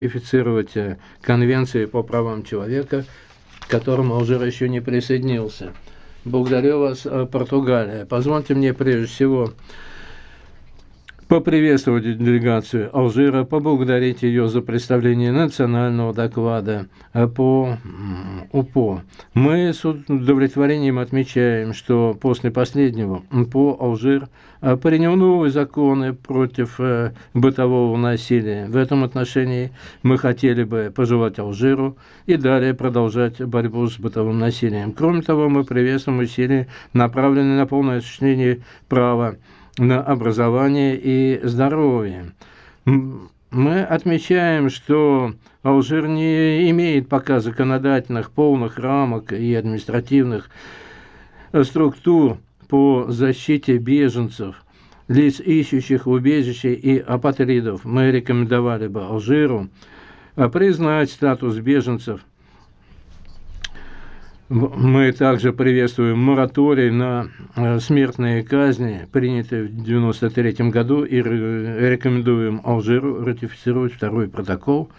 ратифицировать конвенции по правам человека, к которым Алжир еще не присоединился. Благодарю вас, Португалия. Позвольте мне прежде всего поприветствовать делегацию Алжира, поблагодарить ее за представление национального доклада по УПО. Мы с удовлетворением отмечаем, что после последнего УПО Алжир принял новые законы против бытового насилия. В этом отношении мы хотели бы пожелать Алжиру и далее продолжать борьбу с бытовым насилием. Кроме того, мы приветствуем усилия, направленные на полное осуществление права на образование и здоровье. Мы отмечаем, что Алжир не имеет пока законодательных полных рамок и административных структур по защите беженцев, лиц, ищущих убежище, и апатридов. Мы рекомендовали бы Алжиру признать статус беженцев. Мы также приветствуем мораторий на смертные казни, принятый в 1993 году, и рекомендуем Алжиру ратифицировать второй протокол